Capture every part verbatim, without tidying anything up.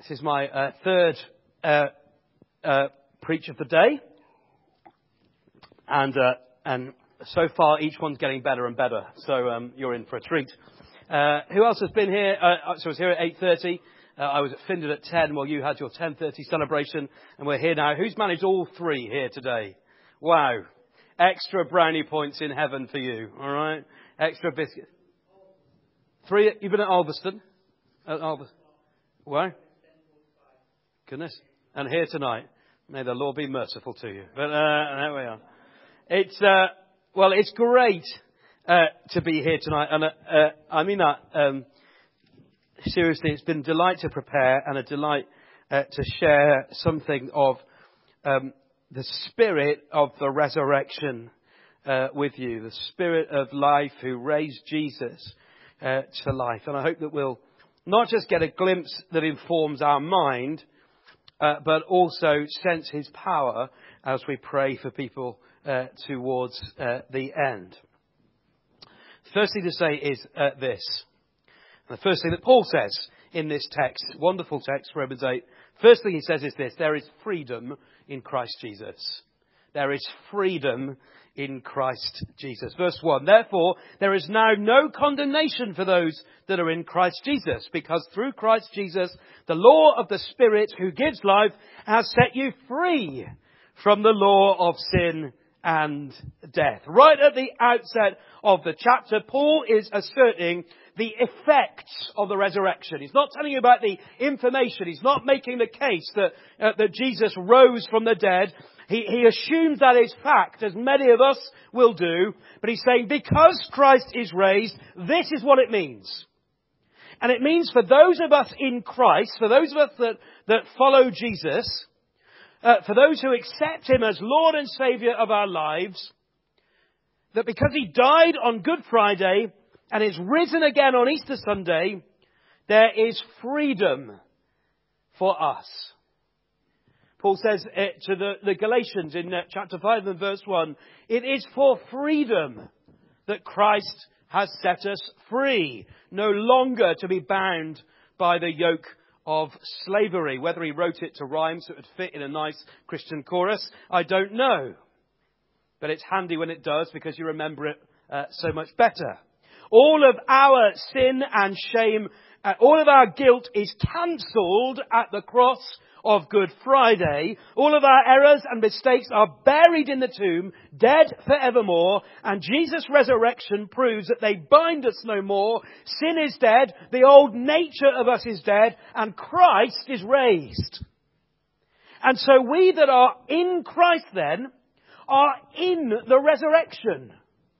This is my uh, third uh, uh, preach of the day, and uh, and so far each one's getting better and better. So um, you're in for a treat. Uh, who else has been here? Uh, so I was here at eight thirty. Uh, I was at Findon at ten. Well, you had your ten thirty celebration, and we're here now. Who's managed all three here today? Wow! Extra brownie points in heaven for you. All right, extra biscuit. Three. You've been at Ulverston. At Ulverston. Why? Goodness. And here tonight. May the Lord be merciful to you. But uh, there we are. It's, uh, well, it's great uh, to be here tonight. And uh, uh, I mean that, um, seriously, it's been a delight to prepare and a delight uh, to share something of um, the spirit of the resurrection uh, with you. The spirit of life who raised Jesus uh, to life. And I hope that we'll not just get a glimpse that informs our mind, Uh, but also sense his power as we pray for people uh, towards uh, the end. First thing to say is uh, this. The first thing that Paul says in this text, wonderful text, Romans eight. First thing he says is this: there is freedom in Christ Jesus. There is freedom in Christ Jesus. Verse one, therefore, there is now no condemnation for those that are in Christ Jesus, because through Christ Jesus, the law of the Spirit who gives life has set you free from the law of sin and death. Right at the outset of the chapter, Paul is asserting the effects of the resurrection. He's not telling you about the information. He's not making the case that, uh, that Jesus rose from the dead. He, he assumes that is fact, as many of us will do. But he's saying, because Christ is raised, this is what it means. And it means for those of us in Christ, for those of us that, that follow Jesus, uh, for those who accept him as Lord and Saviour of our lives, that because he died on Good Friday and is risen again on Easter Sunday, there is freedom for us. Paul says uh, to the, the Galatians in uh, chapter five and verse one, it is for freedom that Christ has set us free, no longer to be bound by the yoke of slavery. Whether he wrote it to rhyme so it would fit in a nice Christian chorus, I don't know. But it's handy when it does, because you remember it uh, so much better. All of our sin and shame, uh, all of our guilt is cancelled at the cross of Good Friday. All of our errors and mistakes are buried in the tomb, dead forevermore, and Jesus' resurrection proves that they bind us no more. Sin is dead, the old nature of us is dead, and Christ is raised. And so we that are in Christ then are in the resurrection.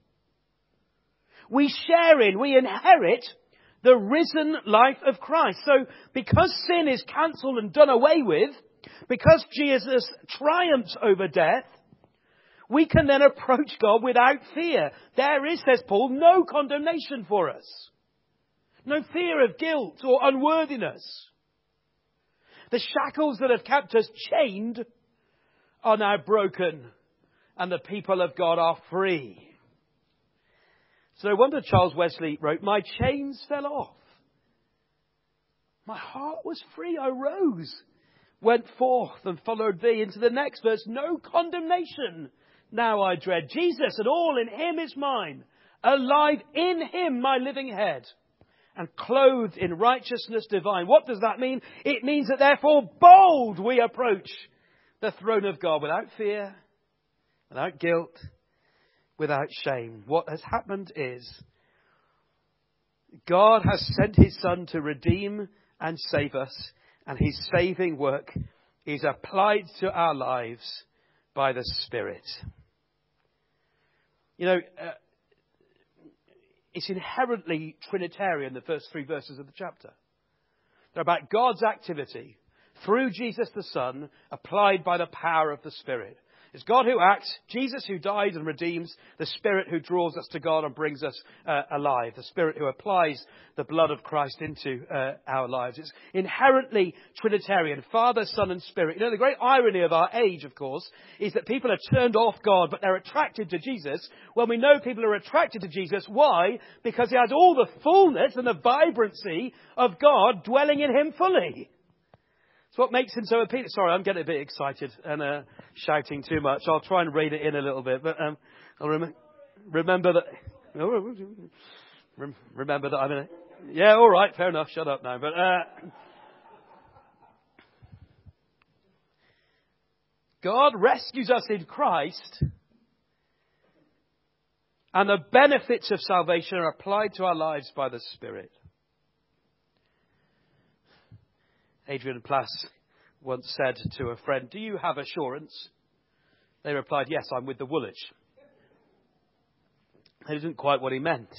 We share in, we inherit the risen life of Christ. So because sin is cancelled and done away with, because Jesus triumphs over death, we can then approach God without fear. There is, says Paul, no condemnation for us. No fear of guilt or unworthiness. The shackles that have kept us chained are now broken, and the people of God are free. So no wonder Charles Wesley wrote, my chains fell off. My heart was free. I rose, went forth and followed thee. Into the next verse, no condemnation now I dread. Jesus and all in him is mine. Alive in him my living head. And clothed in righteousness divine. What does that mean? It means that therefore bold we approach the throne of God without fear, without guilt, without shame. What has happened is God has sent his Son to redeem and save us, and his saving work is applied to our lives by the Spirit. You know, uh, it's inherently Trinitarian, the first three verses of the chapter. They're about God's activity through Jesus the Son, applied by the power of the Spirit. It's God who acts, Jesus who dies and redeems, the Spirit who draws us to God and brings us uh, alive, the Spirit who applies the blood of Christ into uh, our lives. It's inherently Trinitarian, Father, Son and Spirit. You know, the great irony of our age, of course, is that people are turned off God, but they're attracted to Jesus. Well, we know people are attracted to Jesus. Why? Because he has all the fullness and the vibrancy of God dwelling in him fully. It's what makes him so appealing. Sorry, I'm getting a bit excited and uh, shouting too much. I'll try and rein it in a little bit, but um, I'll rem- remember that. Remember that I'm in a... Yeah, all right, fair enough. Shut up now. But uh, God rescues us in Christ, and the benefits of salvation are applied to our lives by the Spirit. Adrian Plass once said to a friend, "Do you have assurance?" They replied, "Yes, I'm with the Woolwich." That isn't quite what he meant.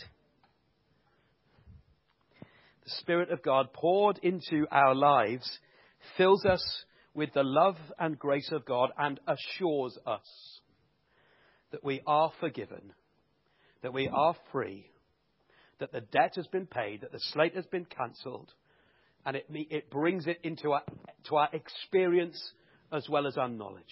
The Spirit of God poured into our lives fills us with the love and grace of God and assures us that we are forgiven, that we are free, that the debt has been paid, that the slate has been cancelled, and it, it brings it into our, to our experience as well as our knowledge.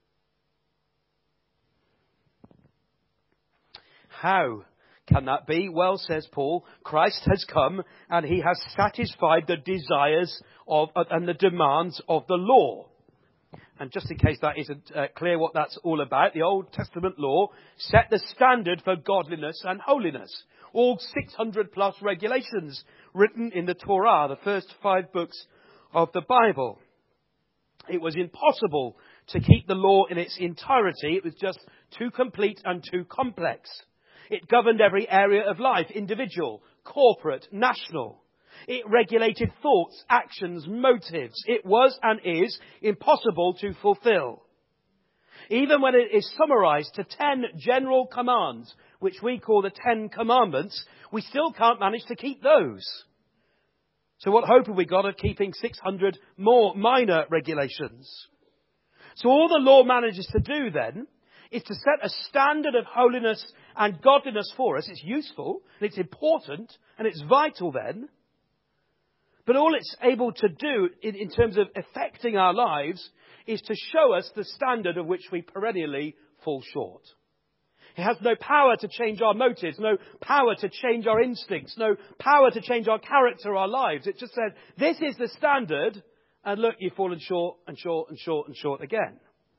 How can that be? Well, says Paul, Christ has come and he has satisfied the desires of and the demands of the law. And just in case that isn't uh, clear what that's all about, the Old Testament law set the standard for godliness and holiness. All six hundred plus regulations written in the Torah, the first five books of the Bible. It was impossible to keep the law in its entirety. It was just too complete and too complex. It governed every area of life, individual, corporate, national. It regulated thoughts, actions, motives. It was and is impossible to fulfill. Even when it is summarized to ten general commands, which we call the Ten Commandments, we still can't manage to keep those. So what hope have we got of keeping six hundred more minor regulations? So all the law manages to do then is to set a standard of holiness and godliness for us. It's useful, and it's important, and it's vital then. But all it's able to do in, in terms of affecting our lives is to show us the standard of which we perennially fall short. It has no power to change our motives, no power to change our instincts, no power to change our character, our lives. It just says, this is the standard, and look, you've fallen short and short and short and short again.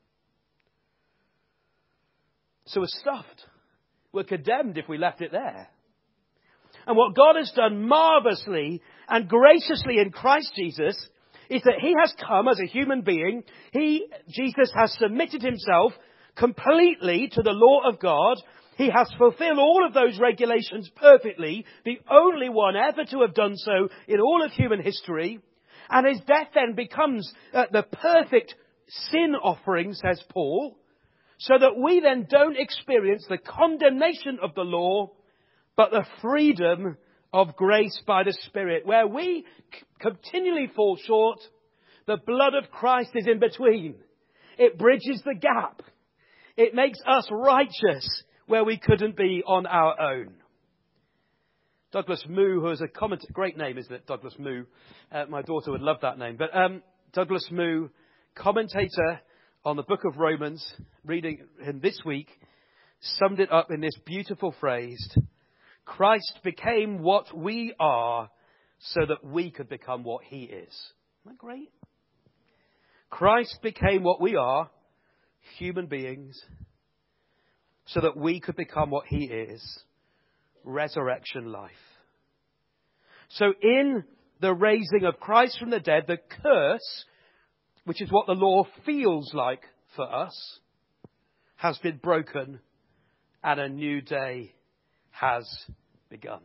So we're stuffed. We're condemned if we left it there. And what God has done marvelously and graciously in Christ Jesus is that he has come as a human being. He, Jesus, has submitted himself completely to the law of God. He has fulfilled all of those regulations perfectly, the only one ever to have done so in all of human history. And his death then becomes uh, the perfect sin offering, says Paul, so that we then don't experience the condemnation of the law, but the freedom of grace by the Spirit. Where we c- continually fall short, the blood of Christ is in between. It bridges the gap. It makes us righteous where we couldn't be on our own. Douglas Moo, who is a commentator, great name, isn't it? Douglas Moo. Uh, my daughter would love that name. But um, Douglas Moo, commentator on the book of Romans, reading him this week, summed it up in this beautiful phrase: Christ became what we are so that we could become what he is. Isn't that great? Christ became what we are, human beings, so that we could become what he is, resurrection life. So in the raising of Christ from the dead, the curse, which is what the law feels like for us, has been broken and a new day has begun.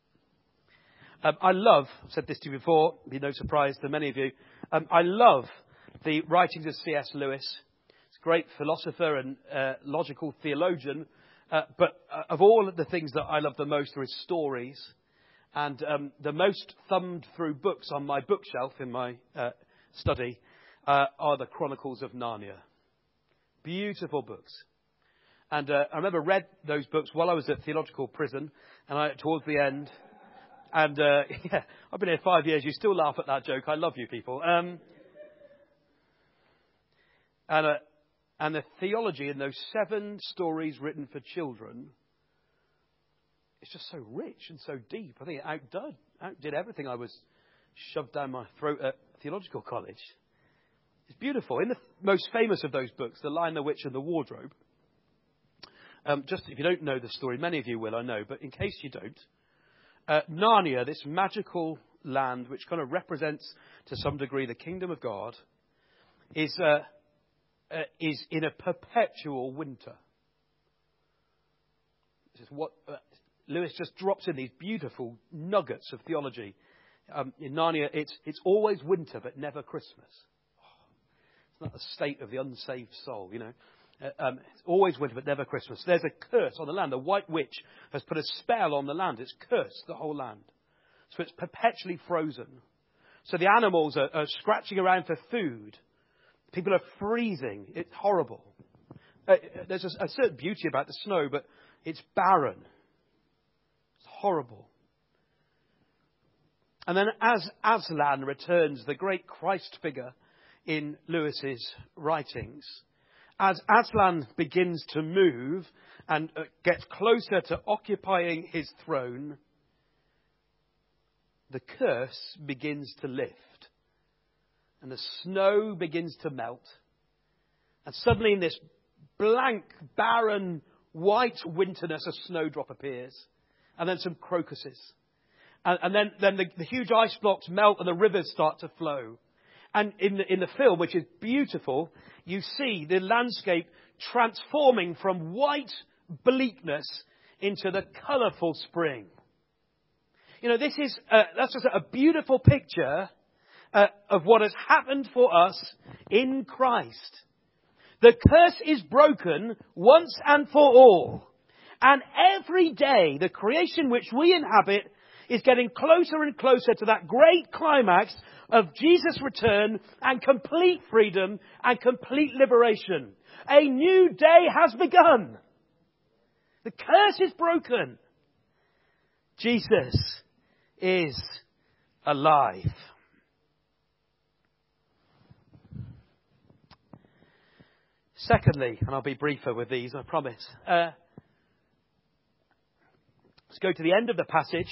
Um, I love, I've said this to you before, be no surprise to many of you, um, I love the writings of C S Lewis. He's a great philosopher and uh, logical theologian, uh, but uh, of all of the things that I love the most are his stories. And um, the most thumbed through books on my bookshelf in my uh, study uh, are the Chronicles of Narnia. Beautiful books. And uh, I remember read those books while I was at theological prison, and I, towards the end. And uh, yeah, I've been here five years. You still laugh at that joke. I love you people. Um, and, uh, and the theology in those seven stories written for children, it's just so rich and so deep. I think it outdid, outdid everything I was shoved down my throat at theological college. It's beautiful. In the most famous of those books, The Lion, the Witch and the Wardrobe, um, just if you don't know the story, many of you will, I know, but in case you don't, uh, Narnia, this magical land which kind of represents to some degree the kingdom of God, is uh, uh, is in a perpetual winter. This is what uh, Lewis just drops in, these beautiful nuggets of theology. Um, in Narnia, it's it's always winter, but never Christmas. Oh, it's not the state of the unsaved soul, you know. Uh, um, it's always winter, but never Christmas. There's a curse on the land. The White Witch has put a spell on the land. It's cursed the whole land. So it's perpetually frozen. So the animals are, are scratching around for food. People are freezing. It's horrible. Uh, there's a, a certain beauty about the snow, but it's barren. It's horrible. And then as Aslan returns, the great Christ figure in Lewis's writings, as Aslan begins to move and uh, gets closer to occupying his throne, the curse begins to lift. And the snow begins to melt. And suddenly in this blank, barren, white winterness, a snowdrop appears. And then some crocuses. And, and then, then the, the huge ice blocks melt and the rivers start to flow. And in the, in the film, which is beautiful, you see the landscape transforming from white bleakness into the colourful spring. You know, this is uh, that's just a beautiful picture uh, of what has happened for us in Christ. The curse is broken once and for all. And every day, the creation which we inhabit is getting closer and closer to that great climax of Jesus' return and complete freedom and complete liberation. A new day has begun. The curse is broken. Jesus is alive. Secondly, and I'll be briefer with these, I promise. Uh, let's go to the end of the passage.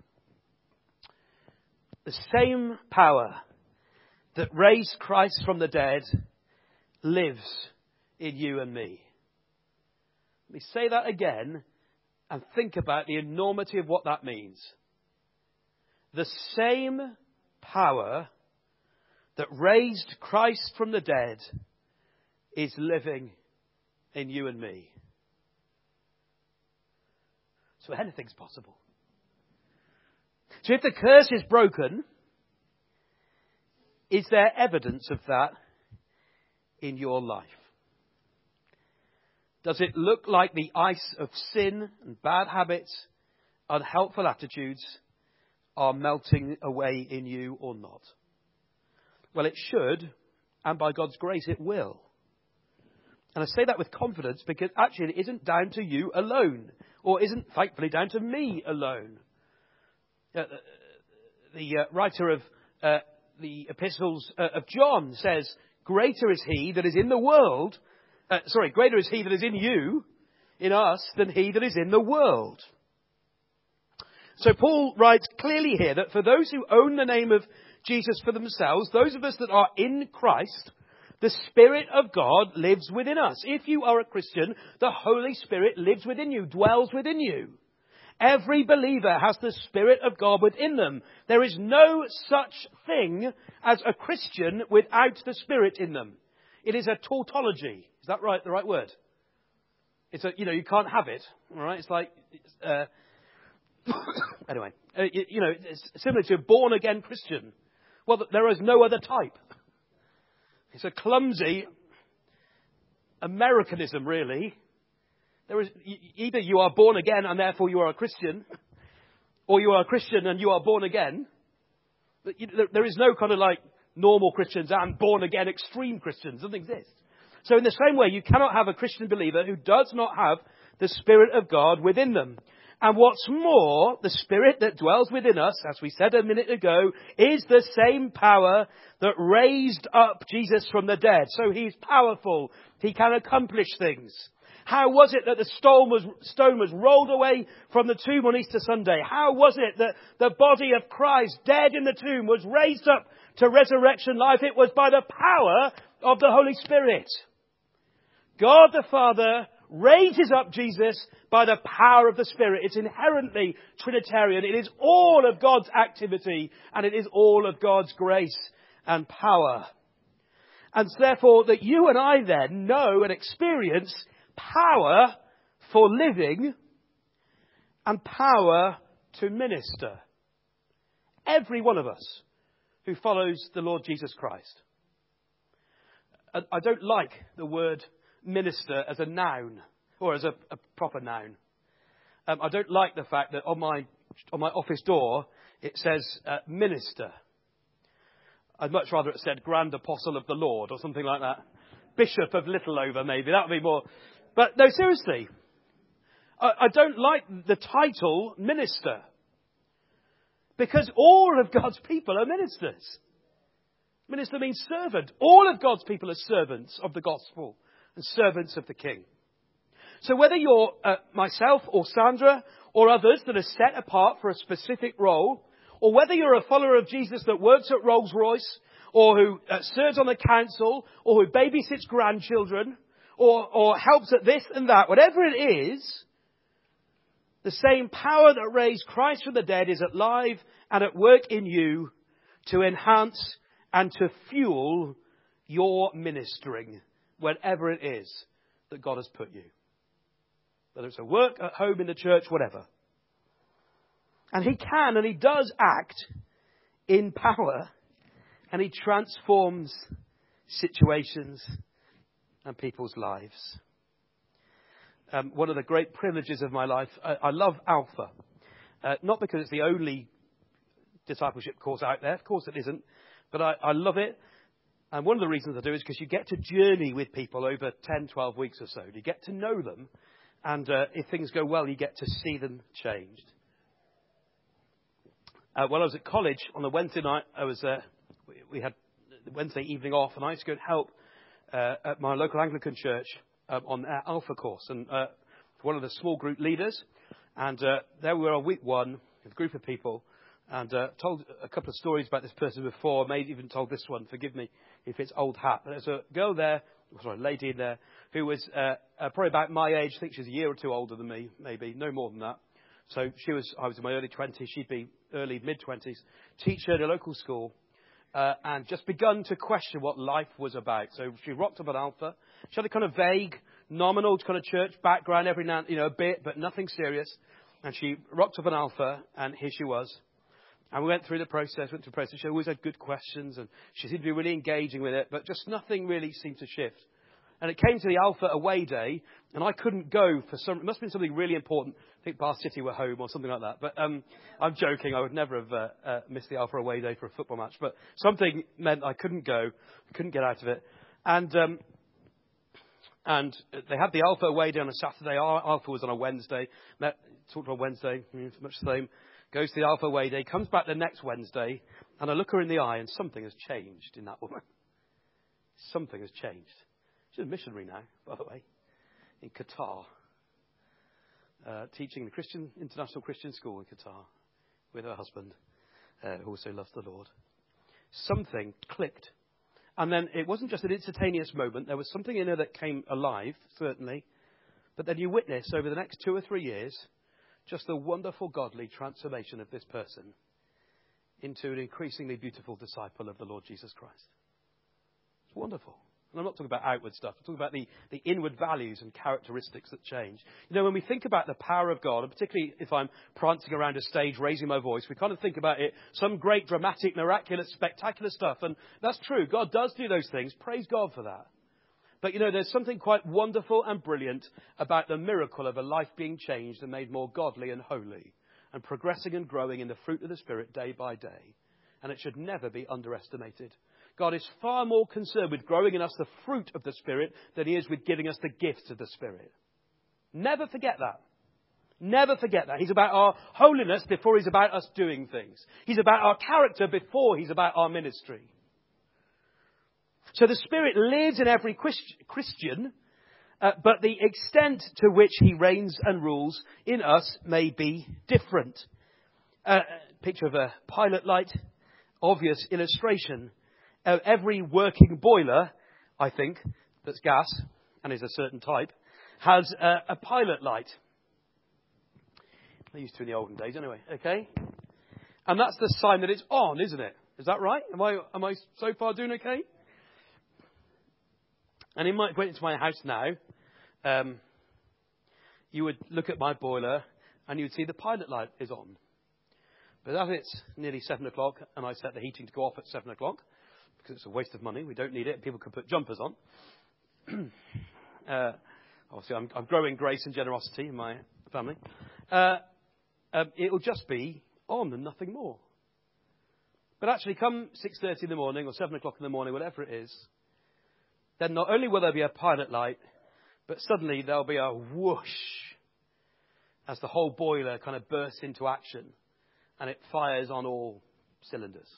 The same power that raised Christ from the dead lives in you and me. Let me say that again and think about the enormity of what that means. The same power that raised Christ from the dead is living in you and me. So anything's possible. So if the curse is broken, is there evidence of that in your life? Does it look like the ice of sin and bad habits, unhelpful attitudes are melting away in you or not? Well, it should, and by God's grace it will. And I say that with confidence because actually it isn't down to you alone, or isn't thankfully down to me alone. Uh, the uh, writer of uh, the epistles uh, of John says, greater is he that is in the world, uh, sorry, greater is he that is in you, in us, than he that is in the world. So Paul writes clearly here that for those who own the name of Jesus for themselves, those of us that are in Christ, the Spirit of God lives within us. If you are a Christian, the Holy Spirit lives within you, dwells within you. Every believer has the Spirit of God within them. There is no such thing as a Christian without the Spirit in them. It is a tautology. Is that right? The right word? It's a, you know, you can't have it. All right. It's like, uh, anyway, uh, you, you know, it's similar to a born again Christian. Well, there is no other type. It's a clumsy Americanism, really. There is either you are born again and therefore you are a Christian, or you are a Christian and you are born again. But there is no kind of like normal Christians and born again extreme Christians. It doesn't exist. So in the same way, you cannot have a Christian believer who does not have the Spirit of God within them. And what's more, the Spirit that dwells within us, as we said a minute ago, is the same power that raised up Jesus from the dead. So he's powerful. He can accomplish things. How was it that the stone was, stone was rolled away from the tomb on Easter Sunday? How was it that the body of Christ, dead in the tomb, was raised up to resurrection life. It was by the power of the Holy Spirit. God the Father raises up Jesus by the power of the Spirit. It's inherently Trinitarian. It is all of God's activity and it is all of God's grace and power. And therefore that you and I then know and experience power for living and power to minister. Every one of us who follows the Lord Jesus Christ. I don't like the word minister as a noun or as a, a proper noun. Um, I don't like the fact that on my on my office door it says uh, minister. I'd much rather it said Grand Apostle of the Lord or something like that. Bishop of Littleover maybe. That would be more. But no, seriously. I, I don't like the title minister. Because all of God's people are ministers. Minister means servant. All of God's people are servants of the gospel and servants of the King. So whether you're uh, myself or Sandra or others that are set apart for a specific role, or whether you're a follower of Jesus that works at Rolls-Royce, or who uh, serves on the council, or who babysits grandchildren, or, or helps at this and that, whatever it is, the same power that raised Christ from the dead is alive and at work in you to enhance and to fuel your ministering, wherever it is that God has put you. Whether it's at work, at home, in the church, whatever. And he can and he does act in power, and he transforms situations and people's lives. Um, one of the great privileges of my life, I, I love Alpha. Uh, not because it's the only discipleship course out there. Of course it isn't. But I, I love it. And one of the reasons I do is because you get to journey with people over ten, twelve weeks or so. You get to know them. And uh, if things go well, you get to see them changed. Uh, while I was at college on a Wednesday night, I was uh, we, we had the Wednesday evening off, and I used to go and help uh, at my local Anglican church um, on our Alpha course, and uh, one of the small group leaders. And uh, there we were on week one with a group of people, and uh, told a couple of stories about this person before. Maybe even told this one. Forgive me if it's old hat. But there's a girl there, sorry, a lady in there who was uh, uh, probably about my age. I think she's a year or two older than me, maybe no more than that. So she was, I was in my early twenties, she'd be early, mid-twenties, teacher at a local school, uh, and just begun to question what life was about. So she rocked up at Alpha. She had a kind of vague, nominal kind of church background every now and, you know, a bit, but nothing serious. And she rocked up at Alpha, and here she was. And we went through the process, went through the process. She always had good questions, and she seemed to be really engaging with it, but just nothing really seemed to shift. And it came to the Alpha away day, and I couldn't go for some, it must have been something really important. I think Bath City were home or something like that. But um, I'm joking. I would never have uh, uh, missed the Alpha away day for a football match. But something meant I couldn't go, couldn't get out of it. And um, and they had the Alpha away day on a Saturday. Our Alpha was on a Wednesday. Met, talked on Wednesday, much the same. Goes to the Alpha away day, comes back the next Wednesday, and I look her in the eye, and something has changed in that woman. Something has changed. She's a missionary now, by the way, in Qatar, uh, teaching the Christian International Christian School in Qatar with her husband, uh, who also loves the Lord. Something clicked. And then it wasn't just an instantaneous moment. There was something in her that came alive, certainly. But then you witness over the next two or three years just the wonderful godly transformation of this person into an increasingly beautiful disciple of the Lord Jesus Christ. It's wonderful. And I'm not talking about outward stuff. I'm talking about the, the inward values and characteristics that change. You know, when we think about the power of God, and particularly if I'm prancing around a stage, raising my voice, we kind of think about it, some great, dramatic, miraculous, spectacular stuff. And that's true. God does do those things. Praise God for that. But, you know, there's something quite wonderful and brilliant about the miracle of a life being changed and made more godly and holy and progressing and growing in the fruit of the Spirit day by day. And it should never be underestimated. God is far more concerned with growing in us the fruit of the Spirit than he is with giving us the gifts of the Spirit. Never forget that. Never forget that. He's about our holiness before he's about us doing things. He's about our character before he's about our ministry. So the Spirit lives in every Christian, uh, but the extent to which he reigns and rules in us may be different. Uh, picture of a pilot light. obvious illustration. Uh, every working boiler, I think, that's gas, and is a certain type, has uh, a pilot light. They used to in the olden days anyway, okay? And that's the sign that it's on, isn't it? Is that right? Am I am I so far doing okay? And in my, went into my house now, um, you would look at my boiler and you'd see the pilot light is on. But as it's nearly seven o'clock and I set the heating to go off at seven o'clock, because it's a waste of money, we don't need it, people could put jumpers on. uh, obviously, I'm, I'm growing grace and generosity in my family. Uh, um, it'll just be on and nothing more. But actually, come six thirty in the morning or seven o'clock in the morning, whatever it is, then not only will there be a pilot light, but suddenly there'll be a whoosh as the whole boiler kind of bursts into action and it fires on all cylinders.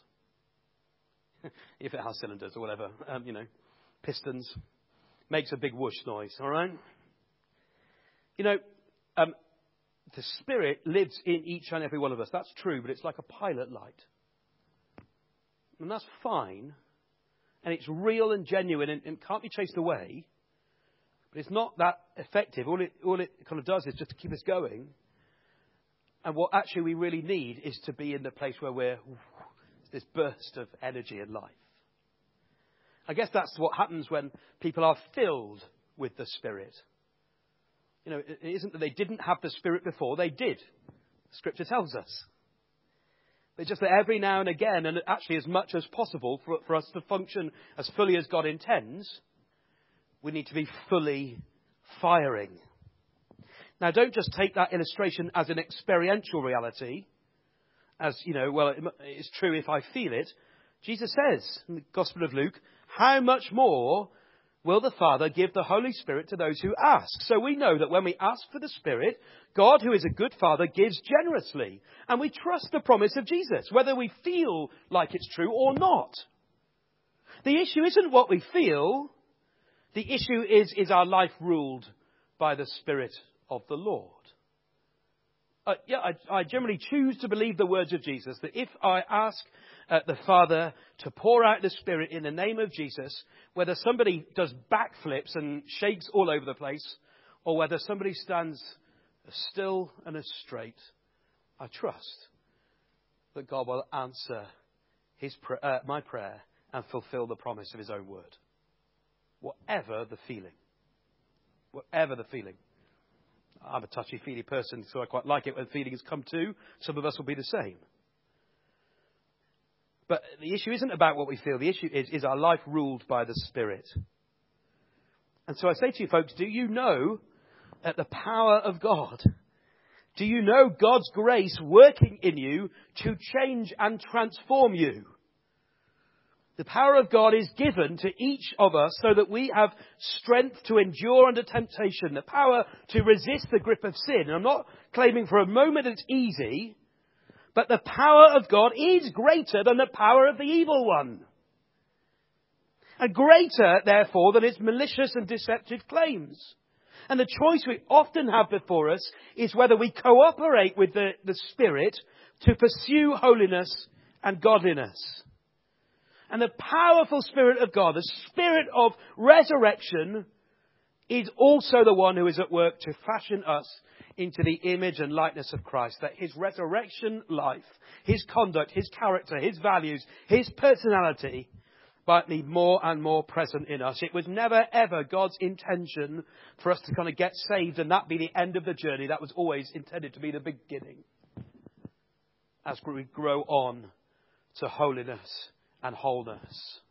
If it has cylinders or whatever, um, you know, pistons, makes a big whoosh noise, all right? You know, um, the Spirit lives in each and every one of us. That's true, but it's like a pilot light. And that's fine. And it's real and genuine and, and can't be chased away. But it's not that effective. All it, all it kind of does is just to keep us going. And what actually we really need is to be in the place where we're this burst of energy and life. I guess that's what happens when people are filled with the Spirit. You know, it isn't that they didn't have the Spirit before. They did. Scripture tells us. It's just that every now and again, and actually as much as possible for, for us to function as fully as God intends, we need to be fully firing. Now, don't just take that illustration as an experiential reality, as, you know, well, it's true if I feel it. Jesus says in the Gospel of Luke, how much more will the Father give the Holy Spirit to those who ask? So we know that when we ask for the Spirit, God, who is a good Father, gives generously. And we trust the promise of Jesus, whether we feel like it's true or not. The issue isn't what we feel. The issue is, is our life ruled by the Spirit of the Lord? Uh, yeah, I, I generally choose to believe the words of Jesus, that if I ask uh, the Father to pour out the Spirit in the name of Jesus, whether somebody does backflips and shakes all over the place, or whether somebody stands as still and as straight, I trust that God will answer his pr- uh, my prayer and fulfill the promise of his own word. Whatever the feeling. Whatever the feeling. I'm a touchy-feely person, so I quite like it when feelings come to. Some of us will be the same. But the issue isn't about what we feel. The issue is, is our life ruled by the Spirit? And so I say to you folks, do you know at the power of God? Do you know God's grace working in you to change and transform you? The power of God is given to each of us so that we have strength to endure under temptation, the power to resist the grip of sin. And I'm not claiming for a moment it's easy, but the power of God is greater than the power of the evil one. And greater, therefore, than its malicious and deceptive claims. And the choice we often have before us is whether we cooperate with the, the Spirit to pursue holiness and godliness. And the powerful Spirit of God, the Spirit of resurrection, is also the one who is at work to fashion us into the image and likeness of Christ. That his resurrection life, his conduct, his character, his values, his personality might be more and more present in us. It was never, ever God's intention for us to kind of get saved and that be the end of the journey. That was always intended to be the beginning. As we grow on to holiness and wholeness.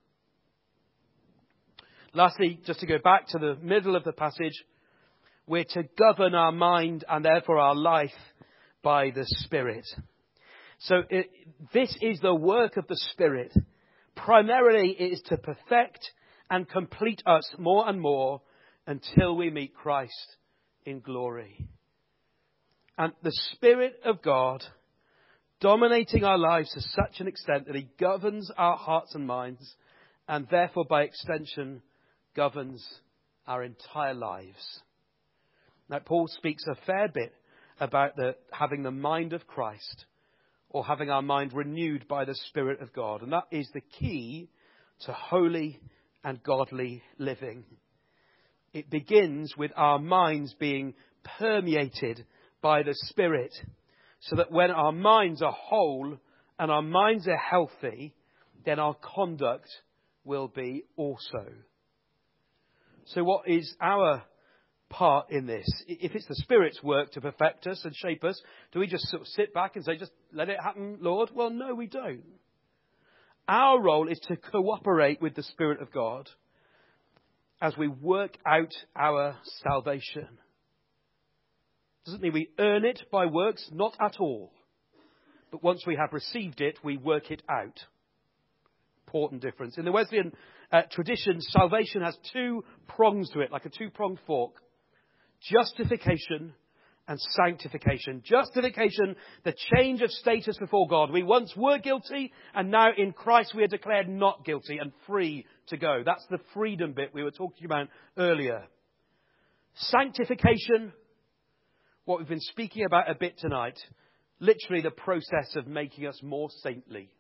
Lastly, just to go back to the middle of the passage, we're to govern our mind and therefore our life by the Spirit. So it, this is the work of the Spirit. Primarily it is to perfect and complete us more and more until we meet Christ in glory. And the Spirit of God dominating our lives to such an extent that he governs our hearts and minds and therefore by extension governs our entire lives. Now Paul speaks a fair bit about the, having the mind of Christ or having our mind renewed by the Spirit of God. And that is the key to holy and godly living. It begins with our minds being permeated by the Spirit, so that when our minds are whole and our minds are healthy, then our conduct will be also. So what is our part in this? If it's the Spirit's work to perfect us and shape us, do we just sort of sit back and say, just let it happen, Lord? Well, no, we don't. Our role is to cooperate with the Spirit of God as we work out our salvation. Doesn't mean we earn it by works, not at all. But once we have received it, we work it out. Important difference. In the Wesleyan uh, tradition, salvation has two prongs to it, like a two-pronged fork. Justification and sanctification. Justification, the change of status before God. We once were guilty, and now in Christ we are declared not guilty and free to go. That's the freedom bit we were talking about earlier. Sanctification, what we've been speaking about a bit tonight, literally the process of making us more saintly.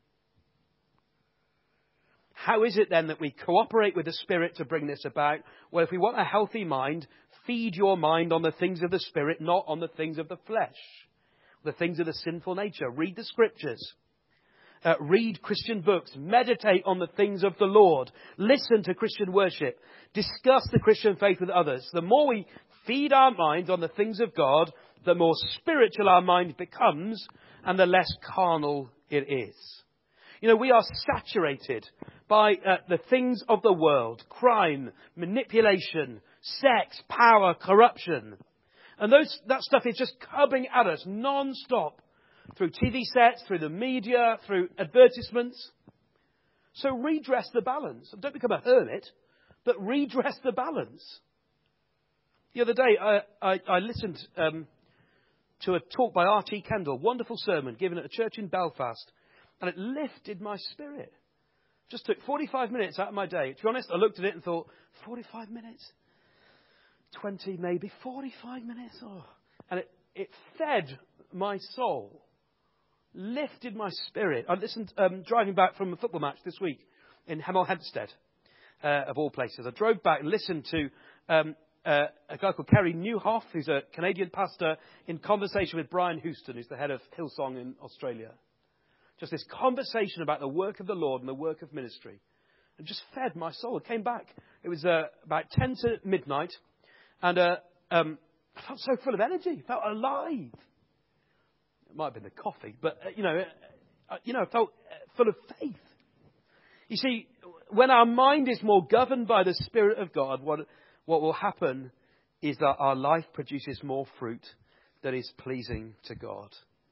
How is it then that we cooperate with the Spirit to bring this about? Well, if we want a healthy mind, feed your mind on the things of the Spirit, not on the things of the flesh, the things of the sinful nature. Read the Scriptures. Uh, read Christian books. Meditate on the things of the Lord. Listen to Christian worship. Discuss the Christian faith with others. The more we feed our minds on the things of God, the more spiritual our mind becomes and the less carnal it is. You know, we are saturated by uh, the things of the world. Crime, manipulation, sex, power, corruption. And those, that stuff is just coming at us non-stop. Through T V sets, through the media, through advertisements. So redress the balance. Don't become a hermit, but redress the balance. The other day, I, I, I listened um, to a talk by R T Kendall. Wonderful sermon given at a church in Belfast. And it lifted my spirit. Just took forty-five minutes out of my day. To be honest, I looked at it and thought, forty-five minutes? twenty maybe, forty-five minutes? Oh. And it, it fed my soul. Lifted my spirit. I listened, um, driving back from a football match this week in Hemel Hempstead, uh, of all places. I drove back and listened to um, uh, a guy called Kerry Newhoff, who's a Canadian pastor, in conversation with Brian Houston, who's the head of Hillsong in Australia. Just this conversation about the work of the Lord and the work of ministry. And just fed my soul. I came back. It was uh, about ten to midnight. And uh, um, I felt so full of energy. Felt alive. It might have been the coffee. But, uh, you know, uh, you know, I felt uh, full of faith. You see, when our mind is more governed by the Spirit of God, what, what will happen is that our life produces more fruit that is pleasing to God.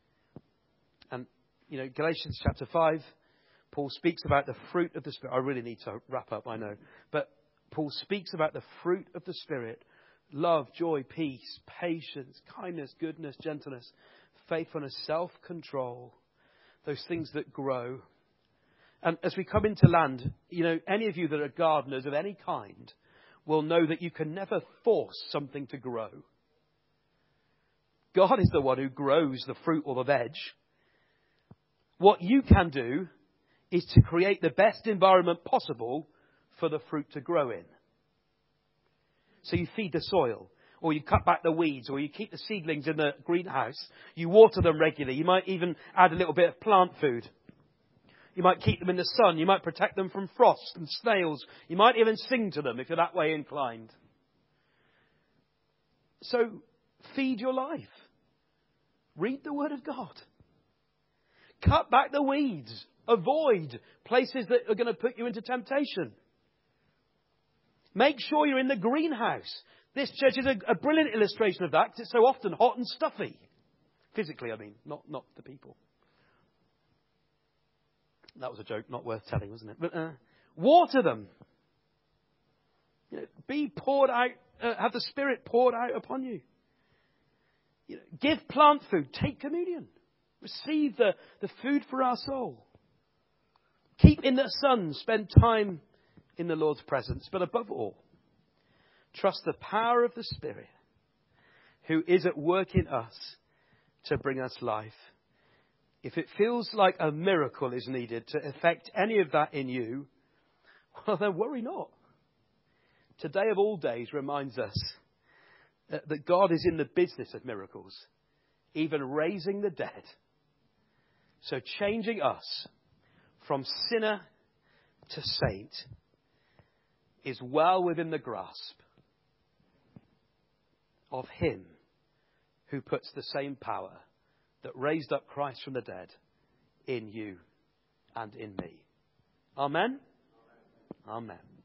And you know, Galatians chapter five, Paul speaks about the fruit of the Spirit. I really need to wrap up, I know. But Paul speaks about the fruit of the Spirit. Love, joy, peace, patience, kindness, goodness, gentleness, faithfulness, self-control. Those things that grow. And as we come into land, you know, any of you that are gardeners of any kind will know that you can never force something to grow. God is the one who grows the fruit or the veg. What you can do is to create the best environment possible for the fruit to grow in. So you feed the soil, or you cut back the weeds, or you keep the seedlings in the greenhouse. You water them regularly. You might even add a little bit of plant food. You might keep them in the sun. You might protect them from frost and snails. You might even sing to them if you're that way inclined. So feed your life. Read the Word of God. Cut back the weeds. Avoid places that are going to put you into temptation. Make sure you're in the greenhouse. This church is a, a brilliant illustration of that because it's so often hot and stuffy. Physically, I mean, not, not the people. That was a joke not worth telling, wasn't it? But uh, water them. You know, be poured out, uh, have the Spirit poured out upon you. You know, give plant food. Take communion. Receive the, the food for our soul. Keep in the sun. Spend time in the Lord's presence. But above all, trust the power of the Spirit who is at work in us to bring us life. If it feels like a miracle is needed to effect any of that in you, well, then worry not. Today of all days reminds us that, that God is in the business of miracles, even raising the dead. So changing us from sinner to saint is well within the grasp of him who puts the same power that raised up Christ from the dead in you and in me. Amen? Amen. Amen.